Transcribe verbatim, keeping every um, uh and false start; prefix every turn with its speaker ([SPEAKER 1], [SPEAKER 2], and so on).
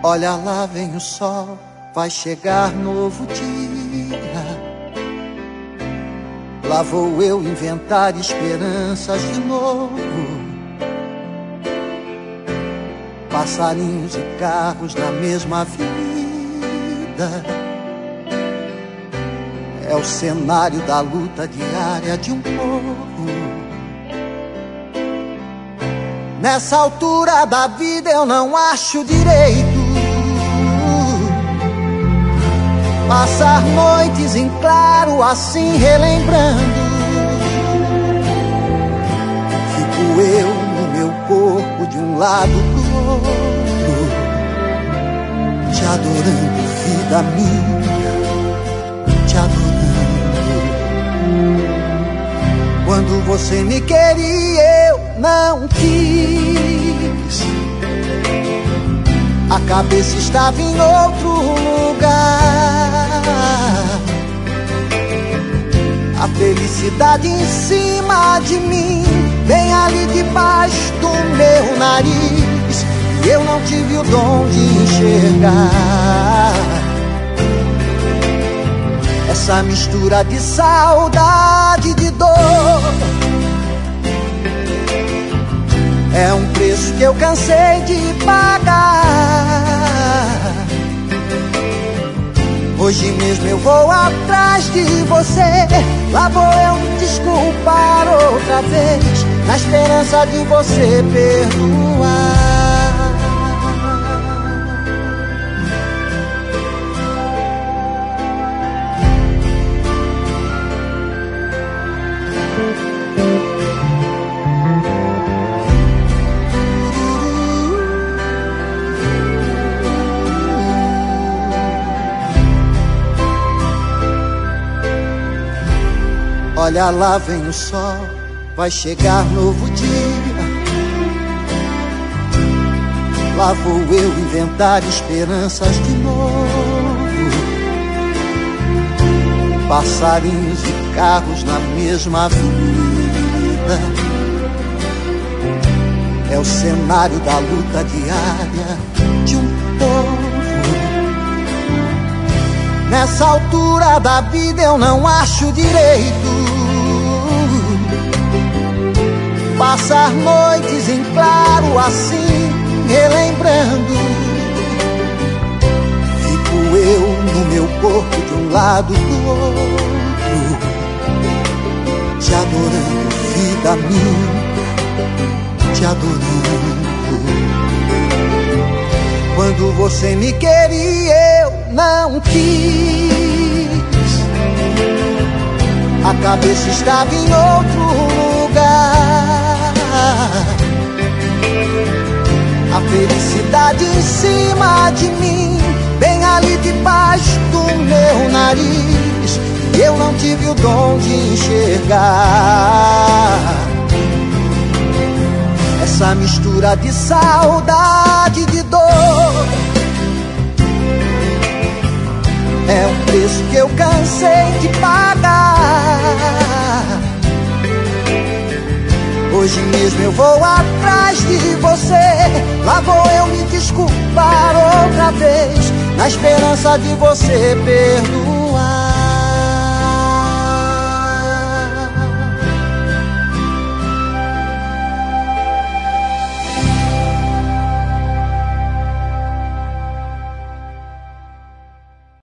[SPEAKER 1] Olha lá vem o sol, vai chegar novo dia. Lá vou eu inventar esperanças de novo. Passarinhos e carros na mesma vida. É o cenário da luta diária de um povo. Nessa altura da vida eu não acho direito passar noites em claro assim relembrando. Fico eu no meu corpo de um lado pro outro, te adorando, vida minha, te adorando. Quando você me queria eu não quis, a cabeça estava em outro lugar. A felicidade em cima de mim, bem ali debaixo do meu nariz. E eu não tive o dom de enxergar essa mistura de saudade e de dor. É um preço que eu cansei de pagar. Hoje mesmo eu vou atrás de você. Lá vou eu me desculpar outra vez, na esperança de você perdoar. Olha lá vem o sol, vai chegar novo dia. Lá vou eu inventar esperanças de novo. Passarinhos e carros na mesma vida. É o cenário da luta diária de um povo. Nessa altura da vida eu não acho direito passar noites em claro assim, relembrando. Fico eu no meu corpo de um lado do outro, te adorando, vida minha, te adorando. Quando você me queria eu não quis, a cabeça estava em outro lugar. A felicidade em cima de mim, bem ali debaixo do meu nariz. E eu não tive o dom de enxergar essa mistura de saudade e de dor. É um preço que eu cansei de pagar. Hoje mesmo eu vou atrás de você. Lá vou eu me desculpar outra vez, na esperança de você perdoar.